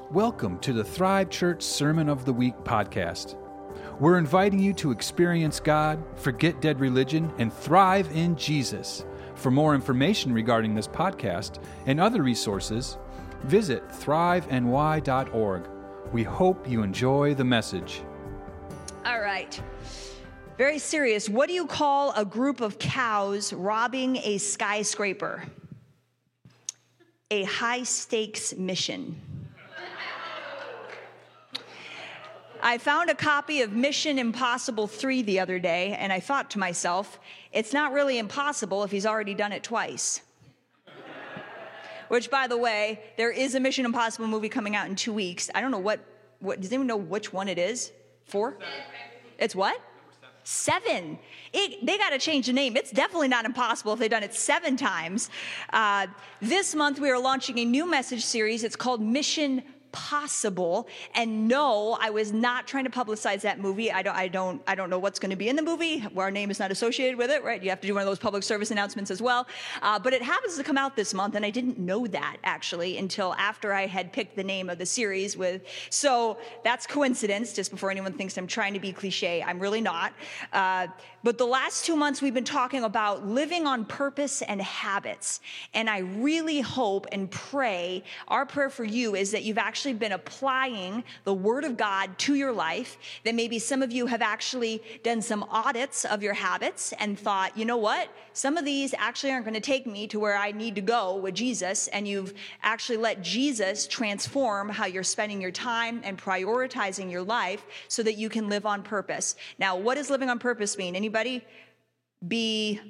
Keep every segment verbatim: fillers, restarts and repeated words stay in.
Welcome to the Thrive Church Sermon of the Week podcast. We're inviting you to experience God, forget dead religion, and thrive in Jesus. For more information regarding this podcast and other resources, visit thrive n y dot org. We hope you enjoy the message. All right. Very serious. What do you call a group of cows robbing a skyscraper? A high-stakes mission. I found a copy of Mission Impossible three the other day, and I thought to myself, it's not really impossible if he's already done it twice. Which, by the way, there is a Mission Impossible movie coming out in two weeks. I don't know what, what does anyone know which one it is? Four? It's what? Seven. It, they got to change the name. It's definitely not impossible if they've done it seven times. Uh, this month, we are launching a new message series. It's called Mission Possible. And no, I was not trying to publicize that movie. I don't, I don't, I don't know what's going to be in the movie. Our name is not associated with it, right? You have to do one of those public service announcements as well. Uh, but it happens to come out this month, and I didn't know that actually until after I had picked the name of the series. With so that's coincidence. Just before anyone thinks I'm trying to be cliche, I'm really not. Uh, but the last two months we've been talking about living on purpose and habits, and I really hope and pray. Our prayer for you is that you've actually actually been applying the Word of God to your life, that maybe some of you have actually done some audits of your habits and thought, you know what, some of these actually aren't going to take me to where I need to go with Jesus, and you've actually let Jesus transform how you're spending your time and prioritizing your life so that you can live on purpose. Now, what does living on purpose mean? Anybody? Be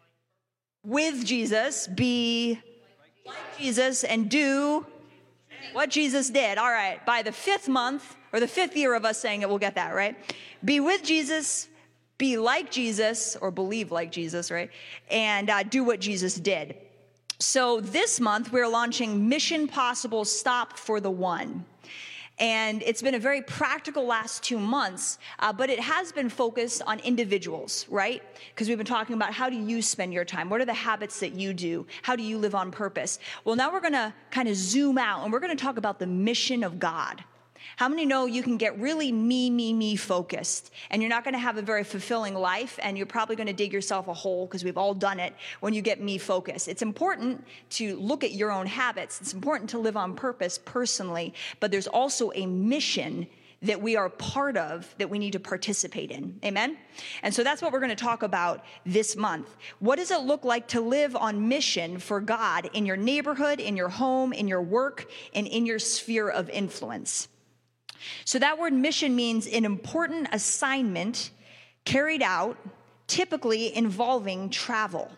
with Jesus, be like Jesus, and do what Jesus did. All right. By the fifth month, or the fifth year of us saying it, we'll get that, right? Be with Jesus, be like Jesus, or believe like Jesus, right? And uh, do what Jesus did. So this month, we're launching Mission Possible Stop for the One. And it's been a very practical last two months, uh, but it has been focused on individuals, right? Because we've been talking about how do you spend your time? What are the habits that you do? How do you live on purpose? Well, now we're going to kind of zoom out, and we're going to talk about the mission of God. How many know you can get really me, me, me focused, and you're not going to have a very fulfilling life, and you're probably going to dig yourself a hole, because we've all done it, when you get me focused. It's important to look at your own habits. It's important to live on purpose personally, but there's also a mission that we are part of that we need to participate in. Amen? And so that's what we're going to talk about this month. What does it look like to live on mission for God in your neighborhood, in your home, in your work, and in your sphere of influence? So that word mission means an important assignment carried out, typically involving travel.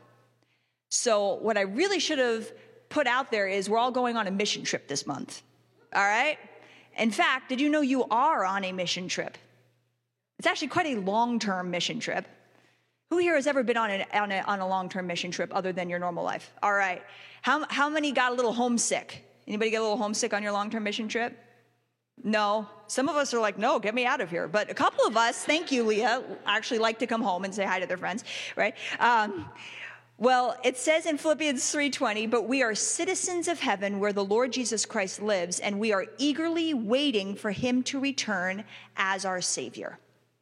So what I really should have put out there is we're all going on a mission trip this month. All right? In fact, did you know you are on a mission trip? It's actually quite a long-term mission trip. Who here has ever been on a, on a, on a long-term mission trip other than your normal life? All right. How, how many got a little homesick? Anybody get a little homesick on your long-term mission trip? No. Some of us are like, no, get me out of here. But a couple of us, thank you, Leah, actually like to come home and say hi to their friends, right? Um, well, it says in Philippians three twenty, but we are citizens of heaven where the Lord Jesus Christ lives, and we are eagerly waiting for him to return as our Savior.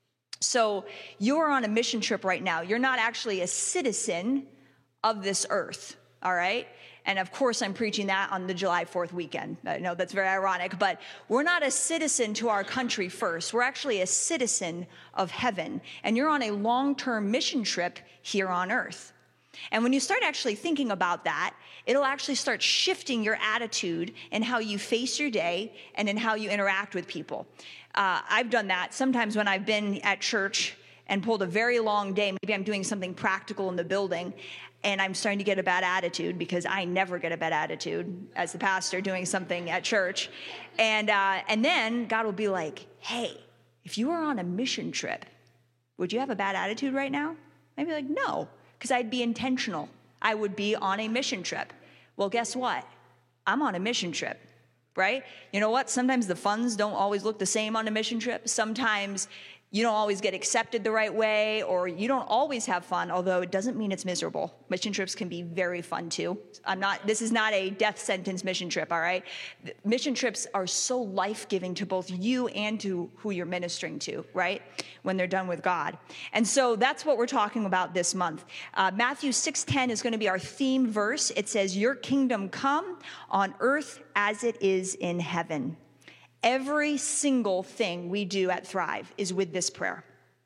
So you're on a mission trip right now. You're not actually a citizen of this earth, all right? And of course, I'm preaching that on the July fourth weekend. I know that's very ironic, but we're not a citizen to our country first. We're actually a citizen of heaven. And you're on a long-term mission trip here on earth. And when you start actually thinking about that, it'll actually start shifting your attitude in how you face your day and in how you interact with people. Uh, I've done that sometimes when I've been at church and pulled a very long day. Maybe I'm doing something practical in the building, and I'm starting to get a bad attitude, because I never get a bad attitude as the pastor doing something at church. And uh, and then God will be like, hey, if you were on a mission trip, would you have a bad attitude right now? I'd be like, no, because I'd be intentional. I would be on a mission trip. Well, guess what? I'm on a mission trip, right? You know what? Sometimes the funds don't always look the same on a mission trip. Sometimes you don't always get accepted the right way, or you don't always have fun, although it doesn't mean it's miserable. Mission trips can be very fun too. I'm not, this is not a death sentence mission trip, all right? Mission trips are so life-giving to both you and to who you're ministering to, right? When they're done with God. And so that's what we're talking about this month. Uh, Matthew six ten is going to be our theme verse. It says, "Your kingdom come on earth as it is in heaven." Every single thing we do at Thrive is with this prayer.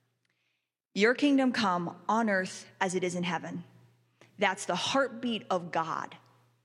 Your kingdom come on earth as it is in heaven. That's the heartbeat of God.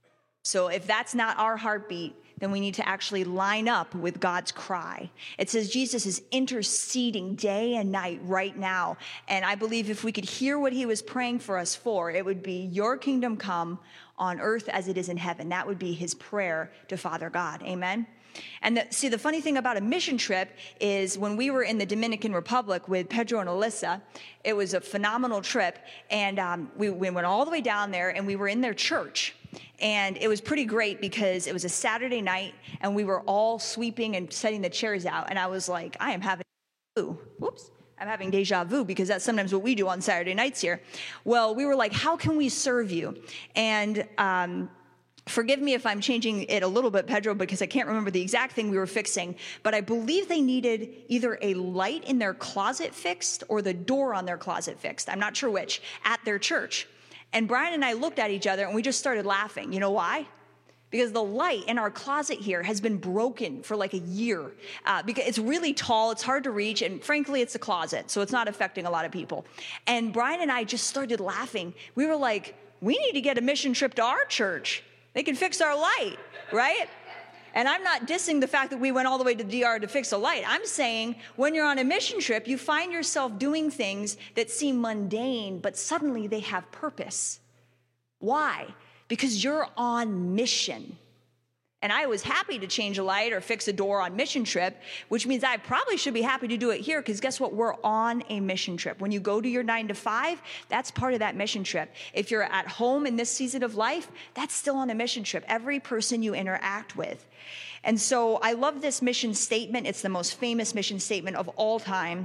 So if that's not our heartbeat, then we need to actually line up with God's cry. It says Jesus is interceding day and night right now. And I believe if we could hear what he was praying for us for, it would be, your kingdom come on earth as it is in heaven. That would be his prayer to Father God. Amen. And the, see, the funny thing about a mission trip is when we were in the Dominican Republic with Pedro and Alyssa, it was a phenomenal trip. And um, we, we went all the way down there, and we were in their church. And it was pretty great because it was a Saturday night, and we were all sweeping and setting the chairs out. And I was like, I am having ooh, whoops. I'm having deja vu, because that's sometimes what we do on Saturday nights here. Well, we were like, how can we serve you? And um, forgive me if I'm changing it a little bit, Pedro, because I can't remember the exact thing we were fixing, but I believe they needed either a light in their closet fixed or the door on their closet fixed. I'm not sure which, at their church. And Brian and I looked at each other, and we just started laughing. You know why? Because the light in our closet here has been broken for like a year. Uh, because it's really tall, it's hard to reach, and frankly, it's a closet, so it's not affecting a lot of people. And Brian and I just started laughing. We were like, we need to get a mission trip to our church. They can fix our light, right? And I'm not dissing the fact that we went all the way to D R to fix a light. I'm saying when you're on a mission trip, you find yourself doing things that seem mundane, but suddenly they have purpose. Why? Because you're on mission. And I was happy to change a light or fix a door on mission trip, which means I probably should be happy to do it here, because guess what? We're on a mission trip. When you go to your nine to five, that's part of that mission trip. If you're at home in this season of life, that's still on a mission trip. Every person you interact with. And so I love this mission statement. It's the most famous mission statement of all time.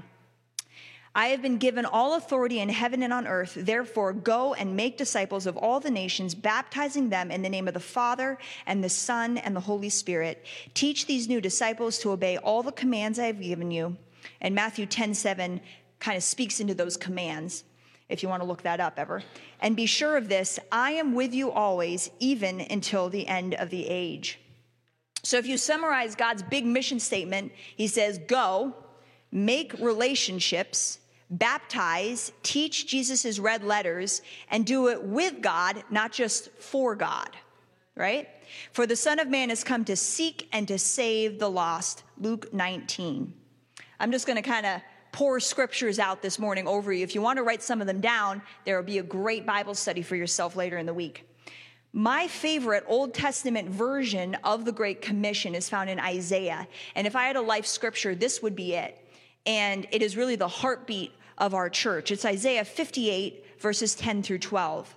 I have been given all authority in heaven and on earth. Therefore, go and make disciples of all the nations, baptizing them in the name of the Father and the Son and the Holy Spirit. Teach these new disciples to obey all the commands I have given you. And Matthew ten seven kind of speaks into those commands, if you want to look that up ever. And be sure of this, I am with you always, even until the end of the age. So if you summarize God's big mission statement, he says, go, make relationships, baptize, teach Jesus' red letters, and do it with God, not just for God, right? For the Son of Man has come to seek and to save the lost, Luke nineteen. I'm just going to kind of pour scriptures out this morning over you. If you want to write some of them down, there will be a great Bible study for yourself later in the week. My favorite Old Testament version of the Great Commission is found in Isaiah. And if I had a life scripture, this would be it. And it is really the heartbeat of our church. It's Isaiah fifty-eight, verses ten through twelve.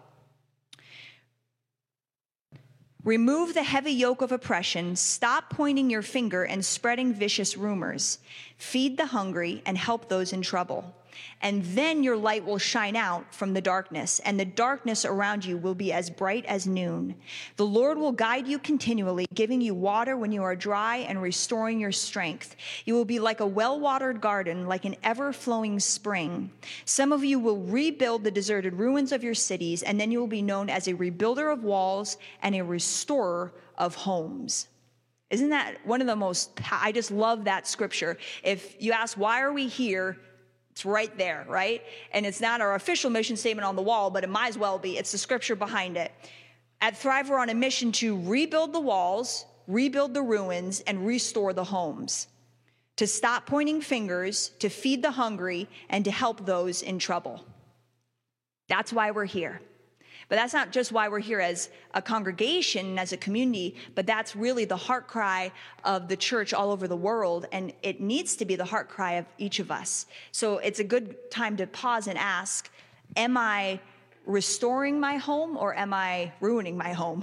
Remove the heavy yoke of oppression. Stop pointing your finger and spreading vicious rumors. Feed the hungry and help those in trouble. And then your light will shine out from the darkness, and the darkness around you will be as bright as noon. The Lord will guide you continually, giving you water when you are dry and restoring your strength. You will be like a well-watered garden, like an ever-flowing spring. Some of you will rebuild the deserted ruins of your cities, and then you will be known as a rebuilder of walls and a restorer of homes. Isn't that one of the most, I just love that scripture. If you ask, why are we here? It's right there, right? And it's not our official mission statement on the wall, but it might as well be. It's the scripture behind it. At Thrive, we're on a mission to rebuild the walls, rebuild the ruins, and restore the homes. To stop pointing fingers, to feed the hungry, and to help those in trouble. That's why we're here. But that's not just why we're here as a congregation, as a community, but that's really the heart cry of the church all over the world, and it needs to be the heart cry of each of us. So it's a good time to pause and ask, am I restoring my home or am I ruining my home?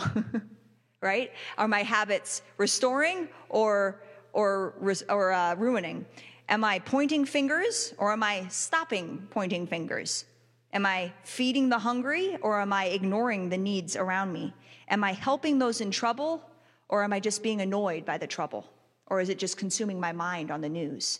Right? Are my habits restoring or or or uh, ruining? Am I pointing fingers or am I stopping pointing fingers? Am I feeding the hungry or am I ignoring the needs around me? Am I helping those in trouble or am I just being annoyed by the trouble? Or is it just consuming my mind on the news?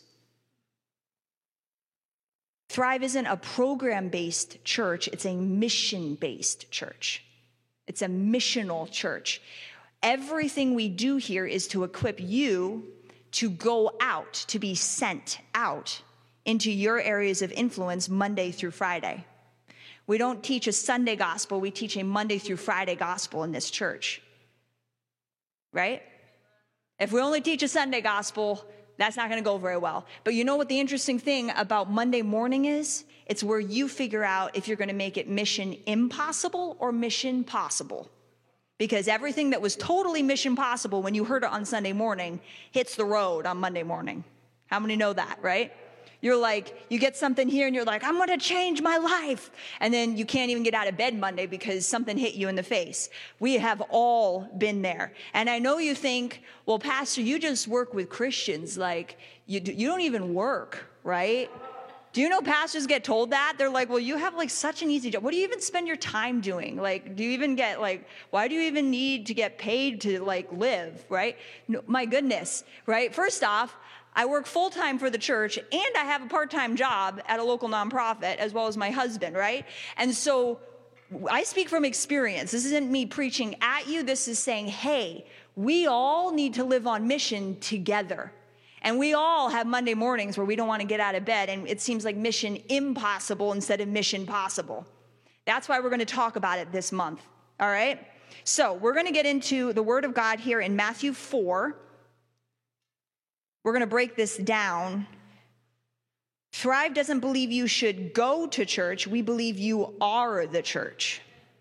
Thrive isn't a program-based church, it's a mission-based church. It's a missional church. Everything we do here is to equip you to go out, to be sent out into your areas of influence Monday through Friday. We don't teach a Sunday gospel, we teach a Monday through Friday gospel in this church. Right? If we only teach a Sunday gospel, that's not going to go very well. But you know what the interesting thing about Monday morning is? It's where you figure out if you're going to make it mission impossible or mission possible. Because everything that was totally mission possible when you heard it on Sunday morning hits the road on Monday morning. How many know that, right? You're like, you get something here and you're like, I'm going to change my life. And then you can't even get out of bed Monday because something hit you in the face. We have all been there. And I know you think, well, Pastor, you just work with Christians. Like, you, you don't even work, right? Do you know pastors get told that? They're like, well, you have like such an easy job. What do you even spend your time doing? Like, do you even get like, why do you even need to get paid to like live, right? No, my goodness, right? First off, I work full-time for the church and I have a part-time job at a local nonprofit as well as my husband, right? And so I speak from experience. This isn't me preaching at you. This is saying, hey, we all need to live on mission together. And we all have Monday mornings where we don't want to get out of bed, and it seems like mission impossible instead of mission possible. That's why we're going to talk about it this month, all right? So we're going to get into the Word of God here in Matthew four. We're going to break this down. Thrive doesn't believe you should go to church. We believe you are the church.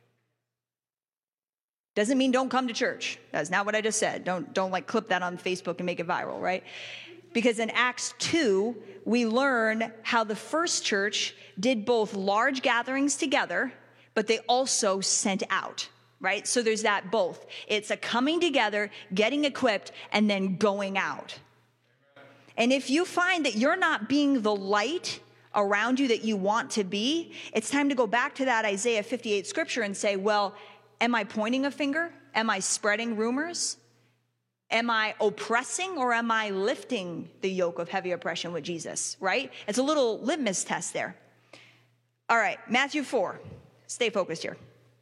Doesn't mean don't come to church. That's not what I just said. Don't, don't like clip that on Facebook and make it viral, right? Because in Acts two, we learn how the first church did both large gatherings together, but they also sent out, right? So there's that both. It's a coming together, getting equipped, and then going out. And if you find that you're not being the light around you that you want to be, it's time to go back to that Isaiah fifty-eight scripture and say, well, am I pointing a finger? Am I spreading rumors? Am I oppressing or am I lifting the yoke of heavy oppression with Jesus, right? It's a little litmus test there. All right, Matthew four. Stay focused here.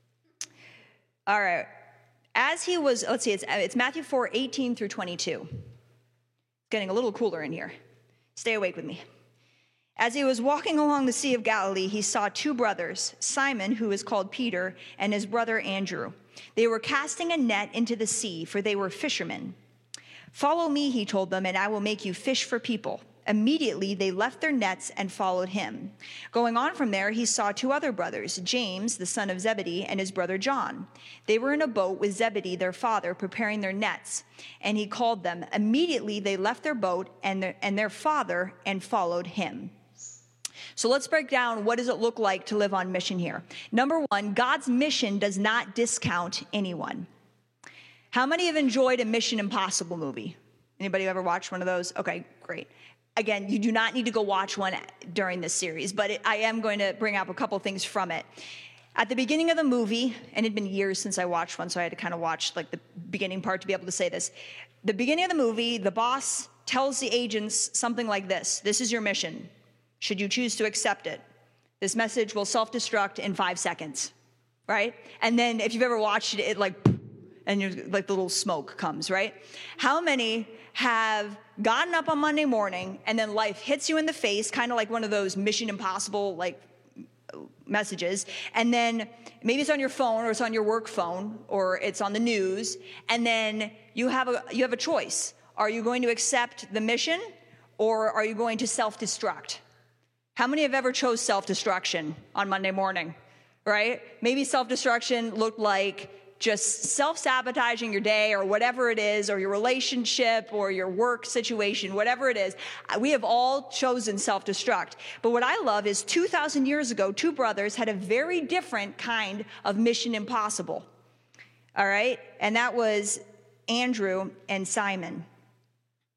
All right. As he was, let's see, it's, it's Matthew four, eighteen through twenty-two. It's getting a little cooler in here. Stay awake with me. As he was walking along the Sea of Galilee, he saw two brothers, Simon, who is called Peter, and his brother Andrew. They were casting a net into the sea, for they were fishermen. Follow me, he told them, and I will make you fish for people. Immediately they left their nets and followed him. Going on from there, he saw two other brothers, James, the son of Zebedee, and his brother John. They were in a boat with Zebedee, their father, preparing their nets, and he called them. Immediately they left their boat and their, and their father and followed him. So let's break down what does it look like to live on mission here. Number one, God's mission does not discount anyone. How many have enjoyed a Mission Impossible movie? Anybody ever watched one of those? Okay, great. Again, you do not need to go watch one during this series, but it, I am going to bring up a couple things from it. At the beginning of the movie, and it had been years since I watched one, so I had to kind of watch like the beginning part to be able to say this. The beginning of the movie, the boss tells the agents something like this: this is your mission. Should you choose to accept it, this message will self-destruct in five seconds, right? And then if you've ever watched it, it like, and you're, like the little smoke comes, right? How many have gotten up on Monday morning and then life hits you in the face, kind of like one of those Mission Impossible like messages, and then maybe it's on your phone or it's on your work phone or it's on the news, and then you have a you have a choice. Are you going to accept the mission or are you going to self-destruct? How many have ever chose self-destruction on Monday morning, right? Maybe self-destruction looked like just self-sabotaging your day or whatever it is, or your relationship or your work situation, whatever it is. We have all chosen self-destruct. But what I love is two thousand years ago, two brothers had a very different kind of Mission Impossible, all right? And that was Andrew and Simon.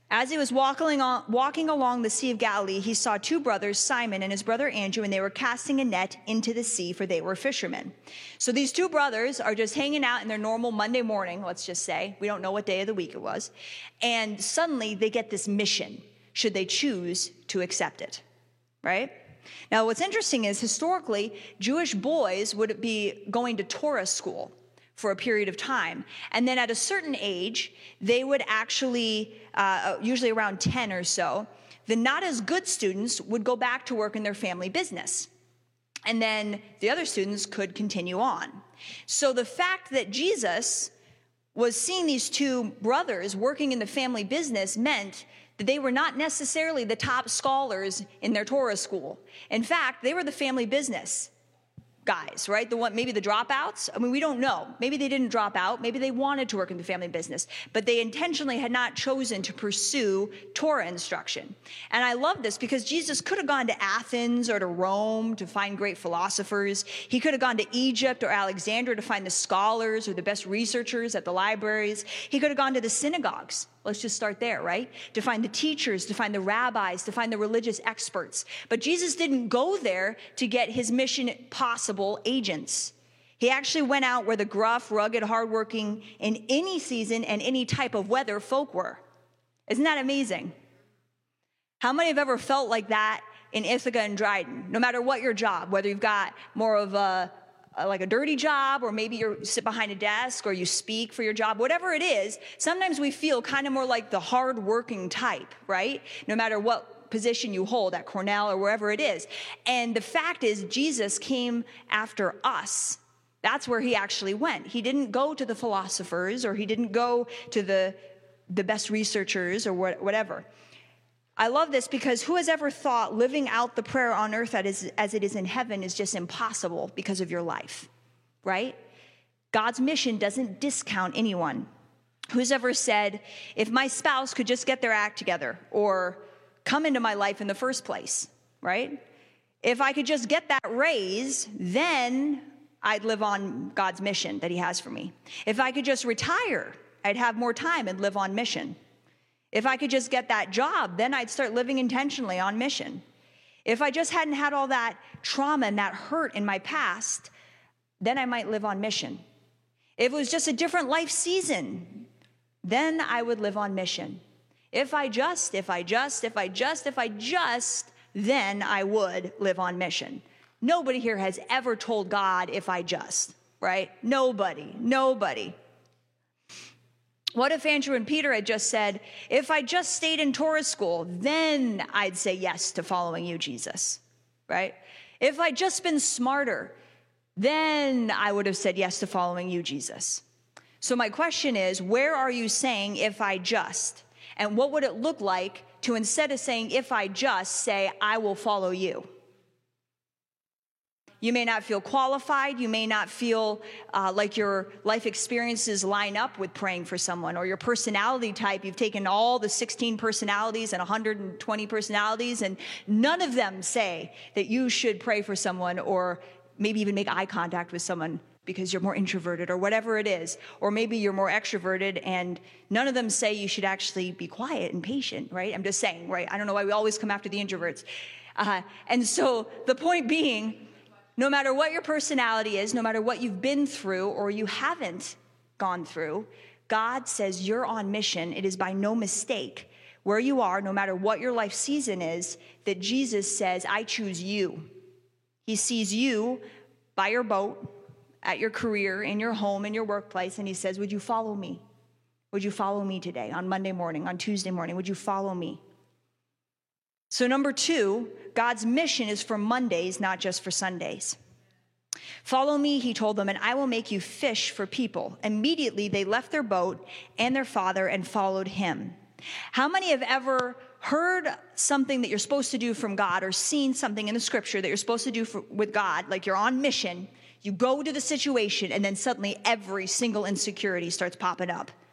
As he was walking, on, walking along the Sea of Galilee, he saw two brothers, Simon and his brother Andrew, and they were casting a net into the sea, for they were fishermen. So these two brothers are just hanging out in their normal Monday morning, let's just say. We don't know what day of the week it was. And suddenly they get this mission, should they choose to accept it, right? Now, what's interesting is historically, Jewish boys would be going to Torah school for a period of time. And then at a certain age, they would actually, uh, usually around ten or so, the not as good students would go back to work in their family business. And then the other students could continue on. So the fact that Jesus was seeing these two brothers working in the family business meant that they were not necessarily the top scholars in their Torah school. In fact, they were the family business guys, right? The one, maybe the dropouts. I mean, we don't know. Maybe they didn't drop out. Maybe they wanted to work in the family business, but they intentionally had not chosen to pursue Torah instruction. And I love this because Jesus could have gone to Athens or to Rome to find great philosophers. He could have gone to Egypt or Alexandria to find the scholars or the best researchers at the libraries. He could have gone to the synagogues. Let's just start there, right? To find the teachers, to find the rabbis, to find the religious experts. But Jesus didn't go there to get his mission possible agents. He actually went out where the gruff, rugged, hardworking, in any season and any type of weather folk were. Isn't that amazing? How many have ever felt like that in Ithaca and Dryden? No matter what your job, whether you've got more of a like a dirty job, or maybe you sit behind a desk, or you speak for your job, whatever it is, sometimes we feel kind of more like the hard-working type, right? No matter what position you hold at Cornell or wherever it is. And the fact is, Jesus came after us. That's where he actually went. He didn't go to the philosophers, or he didn't go to the, the best researchers, or what, whatever. I love this because who has ever thought living out the prayer on earth as, as it is in heaven is just impossible because of your life, right? God's mission doesn't discount anyone. Who's ever said, if my spouse could just get their act together or come into my life in the first place, right? If I could just get that raise, then I'd live on God's mission that he has for me. If I could just retire, I'd have more time and live on mission. If I could just get that job, then I'd start living intentionally on mission. If I just hadn't had all that trauma and that hurt in my past, then I might live on mission. If it was just a different life season, then I would live on mission. If I just, if I just, if I just, if I just, then I would live on mission. Nobody here has ever told God, if I just, right? Nobody, nobody. What if Andrew and Peter had just said, if I just stayed in Torah school, then I'd say yes to following you, Jesus, right? If I'd just been smarter, then I would have said yes to following you, Jesus. So my question is, where are you saying, if I just? And what would it look like to, instead of saying, if I just, say, I will follow you? You may not feel qualified. You may not feel uh, like your life experiences line up with praying for someone, or your personality type. You've taken all the sixteen personalities and one hundred twenty personalities, and none of them say that you should pray for someone, or maybe even make eye contact with someone because you're more introverted, or whatever it is. Or maybe you're more extroverted, and none of them say you should actually be quiet and patient, right? I'm just saying, right? I don't know why we always come after the introverts. Uh, and so the point being, no matter what your personality is, no matter what you've been through or you haven't gone through, God says you're on mission. It is by no mistake where you are, no matter what your life season is, that Jesus says, I choose you. He sees you by your boat, at your career, in your home, in your workplace, and he says, would you follow me? Would you follow me today, on Monday morning, on Tuesday morning? Would you follow me? So number two, God's mission is for Mondays, not just for Sundays. Follow me, he told them, and I will make you fish for people. Immediately, they left their boat and their father and followed him. How many have ever heard something that you're supposed to do from God, or seen something in the scripture that you're supposed to do for, with God, like you're on mission, you go to the situation, and then suddenly every single insecurity starts popping up?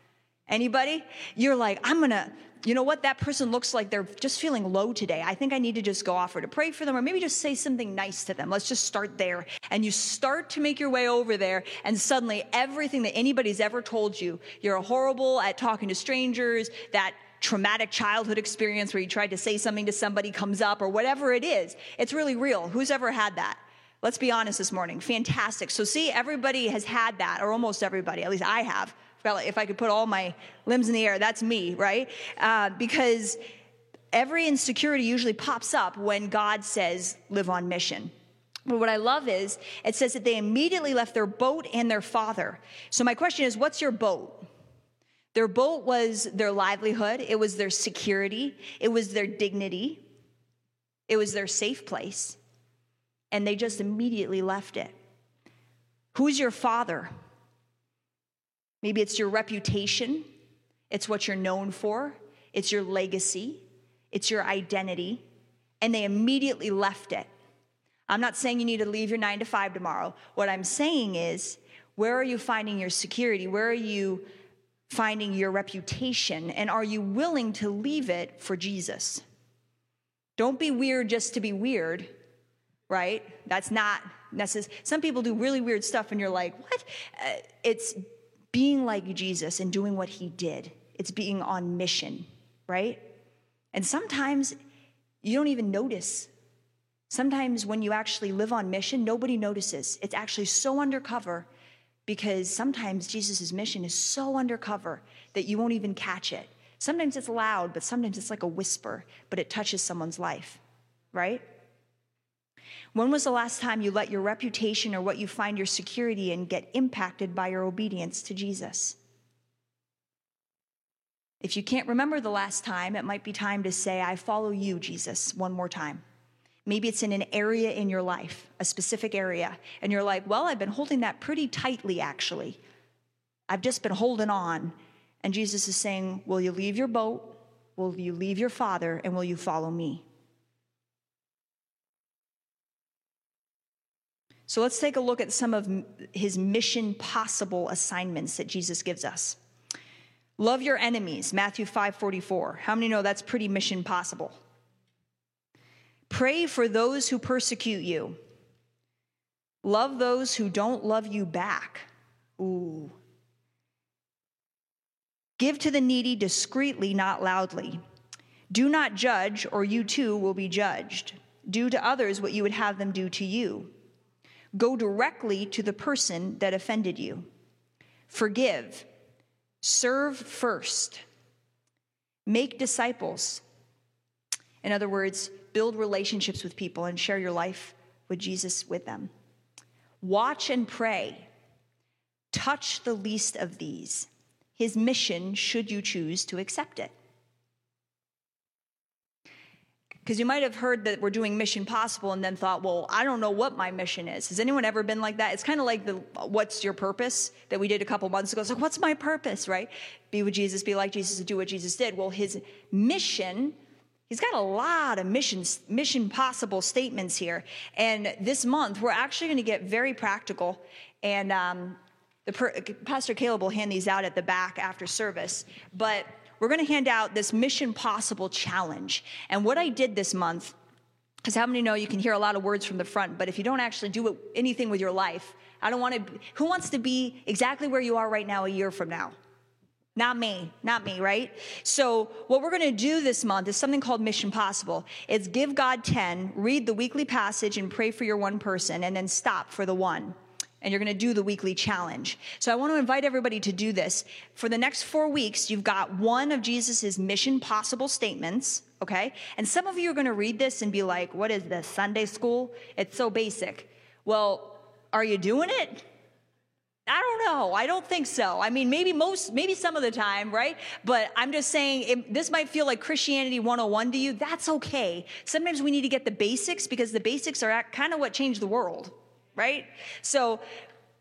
Anybody? You're like, I'm going to, you know what? That person looks like they're just feeling low today. I think I need to just go offer to pray for them, or maybe just say something nice to them. Let's just start there. And you start to make your way over there, and suddenly everything that anybody's ever told you, you're horrible at talking to strangers, that traumatic childhood experience where you tried to say something to somebody comes up, or whatever it is. It's really real. Who's ever had that? Let's be honest this morning. Fantastic. So see, everybody has had that, or almost everybody. At least I have. If I could put all my limbs in the air, that's me, right? Uh, because every insecurity usually pops up when God says, live on mission. But what I love is, it says that they immediately left their boat and their father. So my question is, what's your boat? Their boat was their livelihood. It was their security. It was their dignity. It was their safe place. And they just immediately left it. Who's your father? Maybe it's your reputation. It's what you're known for. It's your legacy. It's your identity. And they immediately left it. I'm not saying you need to leave your nine to five tomorrow. What I'm saying is, where are you finding your security? Where are you finding your reputation? And are you willing to leave it for Jesus? Don't be weird just to be weird, right? That's not necessary. Some people do really weird stuff and you're like, what? Uh, it's being like Jesus and doing what he did. It's being on mission, right? And sometimes you don't even notice. Sometimes when you actually live on mission, nobody notices. It's actually so undercover, because sometimes Jesus' mission is so undercover that you won't even catch it. Sometimes it's loud, but sometimes it's like a whisper, but it touches someone's life, right? When was the last time you let your reputation or what you find your security in get impacted by your obedience to Jesus? If you can't remember the last time, it might be time to say, I follow you, Jesus, one more time. Maybe it's in an area in your life, a specific area, and you're like, well, I've been holding that pretty tightly, actually. I've just been holding on. And Jesus is saying, will you leave your boat? Will you leave your father? And will you follow me? So let's take a look at some of his mission possible assignments that Jesus gives us. Love your enemies, Matthew five forty-four. How many know that's pretty mission possible? Pray for those who persecute you. Love those who don't love you back. Ooh. Give to the needy discreetly, not loudly. Do not judge, or you too will be judged. Do to others what you would have them do to you. Go directly to the person that offended you. Forgive. Serve first. Make disciples. In other words, build relationships with people and share your life with Jesus with them. Watch and pray. Touch the least of these. His mission, should you choose to accept it. Because you might have heard that we're doing Mission Possible and then thought, well, I don't know what my mission is. Has anyone ever been like that? It's kind of like the what's your purpose that we did a couple months ago. It's like, what's my purpose, right? Be with Jesus, be like Jesus, and do what Jesus did. Well, his mission, he's got a lot of missions, Mission Possible statements here. And this month, we're actually going to get very practical. And um, the per- Pastor Caleb will hand these out at the back after service. But we're going to hand out this Mission Possible challenge. And what I did this month, because how many know you can hear a lot of words from the front, but if you don't actually do it, anything with your life, I don't want to, who wants to be exactly where you are right now a year from now? Not me, not me, right? So what we're going to do this month is something called Mission Possible. It's give God ten, read the weekly passage and pray for your one person, and then stop for the one. And you're going to do the weekly challenge. So I want to invite everybody to do this. For the next four weeks, you've got one of Jesus's Mission Possible statements, okay? And some of you are going to read this and be like, what is this, Sunday school? It's so basic. Well, are you doing it? I don't know. I don't think so. I mean, maybe most, maybe some of the time, right? But I'm just saying, it, this might feel like Christianity one oh one to you. That's okay. Sometimes we need to get the basics, because the basics are kind of what changed the world. Right? So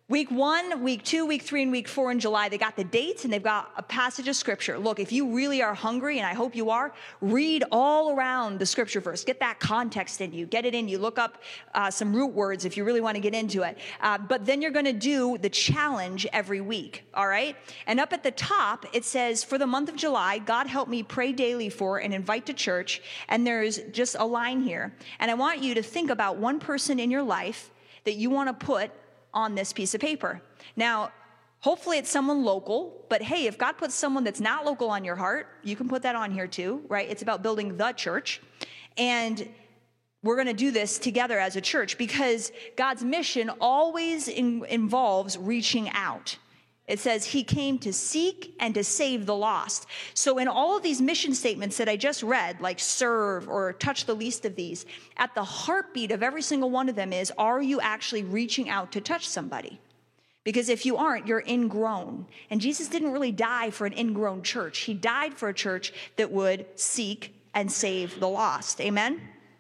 Week one, week two, week three, and week four in July, they got the dates and they've got a passage of scripture. Look, if you really are hungry, and I hope you are, read all around the scripture verse. Get that context in you. Get it in you. Look up uh, some root words if you really want to get into it. Uh, but then you're going to do the challenge every week, all right? And up at the top, it says, for the month of July, God help me pray daily for and invite to church. And there's just a line here. And I want you to think about one person in your life that you want to put on this piece of paper. Now, hopefully it's someone local, but hey, if God puts someone that's not local on your heart, you can put that on here too, right? It's about building the church. And we're going to do this together as a church because God's mission always in, involves reaching out. It says he came to seek and to save the lost. So in all of these mission statements that I just read, like serve or touch the least of these, at the heartbeat of every single one of them is, are you actually reaching out to touch somebody? Because if you aren't, you're ingrown. And Jesus didn't really die for an ingrown church. He died for a church that would seek and save the lost. Amen?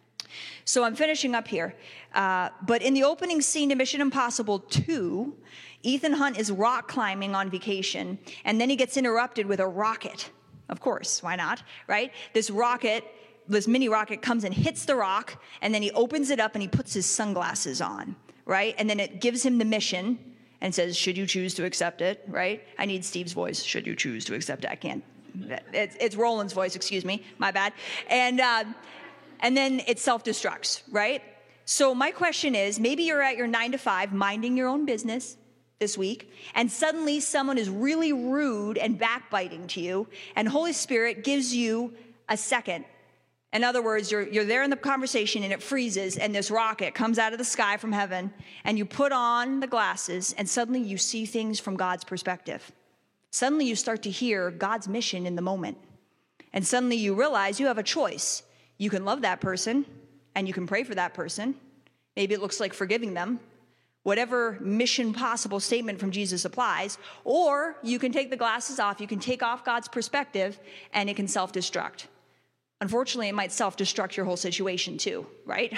So I'm finishing up here. Uh, but in the opening scene to Mission Impossible two, Ethan Hunt is rock climbing on vacation, and then he gets interrupted with a rocket. Of course, why not, right? This rocket, this mini rocket comes and hits the rock, and then he opens it up and he puts his sunglasses on, right? And then it gives him the mission and says, should you choose to accept it, right? I need Steve's voice, should you choose to accept it? I can't, it's, it's Roland's voice, excuse me, my bad. And, uh, and then it self-destructs, right? So my question is, maybe you're at your nine to five minding your own business this week, and suddenly someone is really rude and backbiting to you, and Holy Spirit gives you a second. In other words, you're, you're there in the conversation and it freezes, and this rocket comes out of the sky from heaven, and you put on the glasses, and suddenly you see things from God's perspective. Suddenly you start to hear God's mission in the moment. And suddenly you realize you have a choice. You can love that person, and you can pray for that person. Maybe it looks like forgiving them. Whatever mission possible statement from Jesus applies, or you can take the glasses off, you can take off God's perspective, and it can self-destruct. Unfortunately, it might self-destruct your whole situation too, right?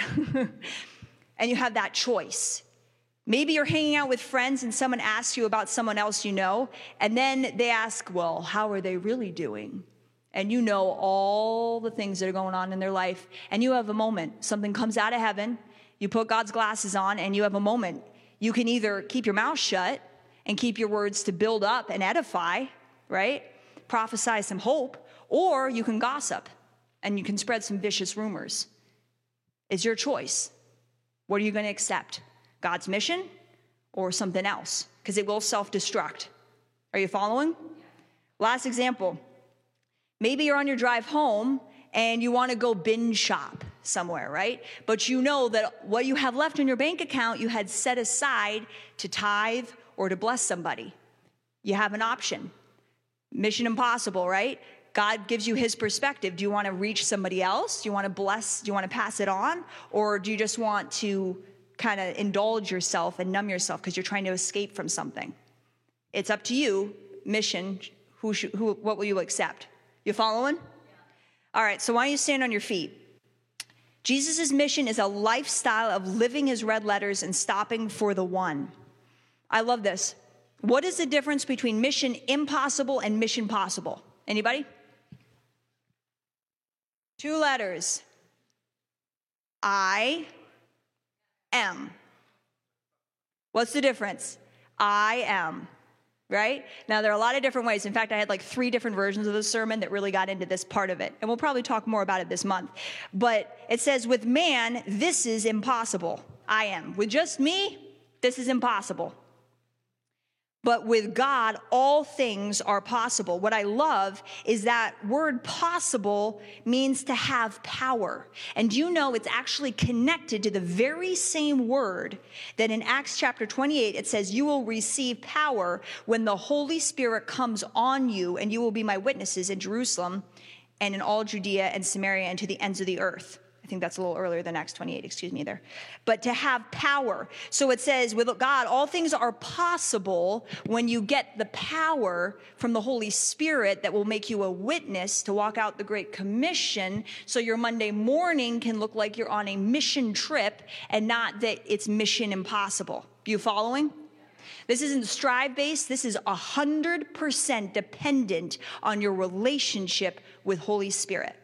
And you have that choice. Maybe you're hanging out with friends and someone asks you about someone else you know, and then they ask, well, how are they really doing? And you know all the things that are going on in their life, and you have a moment. Something comes out of heaven, you put God's glasses on, and you have a moment. You can either keep your mouth shut and keep your words to build up and edify, right? Prophesy some hope, or you can gossip and you can spread some vicious rumors. It's your choice. What are you going to accept? God's mission or something else? Because it will self-destruct. Are you following? Last example. Maybe you're on your drive home and you want to go binge shop somewhere, right? But you know that what you have left in your bank account, you had set aside to tithe or to bless somebody. You have an option. Mission Impossible, right? God gives you his perspective. Do you want to reach somebody else? Do you want to bless? Do you want to pass it on? Or do you just want to kind of indulge yourself and numb yourself because you're trying to escape from something? It's up to you. Mission, who, should, who what will you accept? You following? All right, so why don't you stand on your feet? Jesus' mission is a lifestyle of living his red letters and stopping for the one. I love this. What is the difference between mission impossible and mission possible? Anybody? Two letters. I am. What's the difference? I am. Right? Now, there are a lot of different ways. In fact, I had like three different versions of the sermon that really got into this part of it. And we'll probably talk more about it this month. But it says, with man, this is impossible. I am. With just me, this is impossible. But with God, all things are possible. What I love is that word possible means to have power. And you know it's actually connected to the very same word that in Acts chapter twenty-eight, it says, you will receive power when the Holy Spirit comes on you, and you will be my witnesses in Jerusalem and in all Judea and Samaria and to the ends of the earth. I think that's a little earlier than Acts twenty-eight, excuse me there. But to have power. So it says, with God, all things are possible when you get the power from the Holy Spirit that will make you a witness to walk out the Great Commission, so your Monday morning can look like you're on a mission trip and not that it's mission impossible. You following? This isn't strive-based. This is one hundred percent dependent on your relationship with Holy Spirit.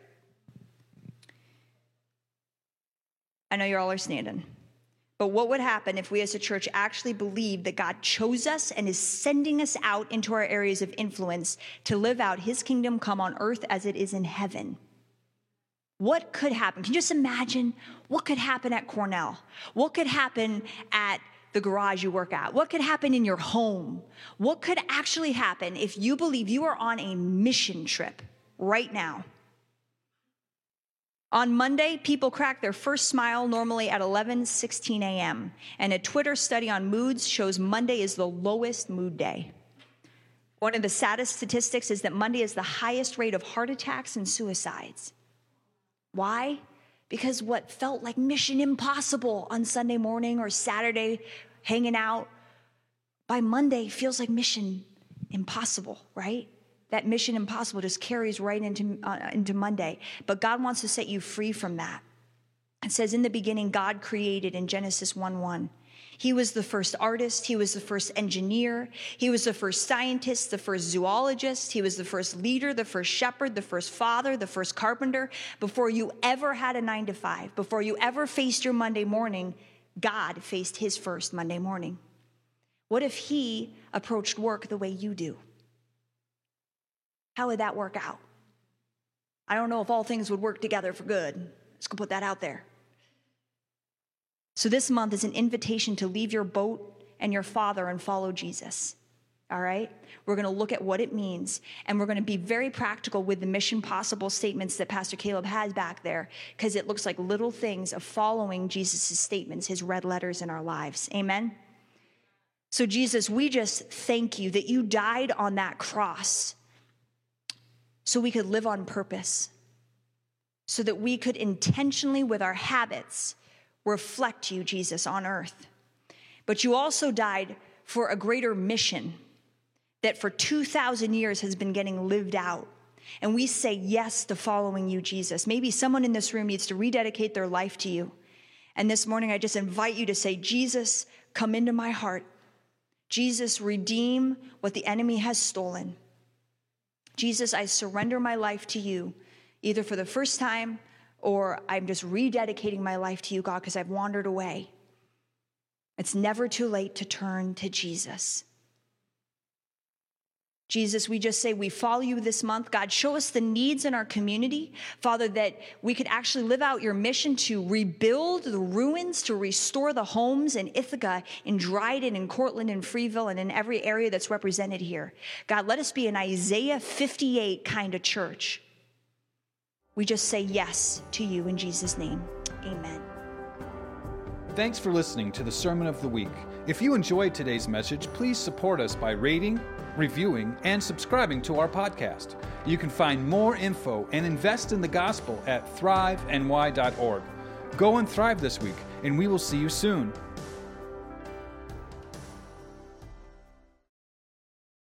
I know you all are standing. But what would happen if we as a church actually believed that God chose us and is sending us out into our areas of influence to live out his kingdom come on earth as it is in heaven? What could happen? Can you just imagine what could happen at Cornell? What could happen at the garage you work at? What could happen in your home? What could actually happen if you believe you are on a mission trip right now? On Monday, people crack their first smile normally at eleven sixteen a.m. And a Twitter study on moods shows Monday is the lowest mood day. One of the saddest statistics is that Monday is the highest rate of heart attacks and suicides. Why? Because what felt like mission impossible on Sunday morning or Saturday hanging out, by Monday feels like mission impossible, right? That mission impossible just carries right into, uh, into Monday. But God wants to set you free from that. It says, in the beginning, God created in Genesis one one. He was the first artist. He was the first engineer. He was the first scientist, the first zoologist. He was the first leader, the first shepherd, the first father, the first carpenter. Before you ever had a nine to five, before you ever faced your Monday morning, God faced his first Monday morning. What if he approached work the way you do? How would that work out? I don't know if all things would work together for good. Let's go put that out there. So this month is an invitation to leave your boat and your father and follow Jesus. All right? We're going to look at what it means, and we're going to be very practical with the mission possible statements that Pastor Caleb has back there, because it looks like little things of following Jesus' statements, his red letters in our lives. Amen? So Jesus, we just thank you that you died on that cross so we could live on purpose, so that we could intentionally, with our habits, reflect you, Jesus, on earth. But you also died for a greater mission that for two thousand years has been getting lived out. And we say yes to following you, Jesus. Maybe someone in this room needs to rededicate their life to you. And this morning, I just invite you to say, Jesus, come into my heart. Jesus, redeem what the enemy has stolen. Jesus, I surrender my life to you, either for the first time or I'm just rededicating my life to you, God, because I've wandered away. It's never too late to turn to Jesus. Jesus, we just say we follow you this month. God, show us the needs in our community, Father, that we could actually live out your mission to rebuild the ruins, to restore the homes in Ithaca, in Dryden, in Cortland, in Freeville, and in every area that's represented here. God, let us be an Isaiah fifty-eight kind of church. We just say yes to you in Jesus' name. Amen. Thanks for listening to the Sermon of the Week. If you enjoyed today's message, please support us by rating, reviewing, and subscribing to our podcast. You can find more info and invest in the gospel at thrive n y dot org. Go and thrive this week, and we will see you soon.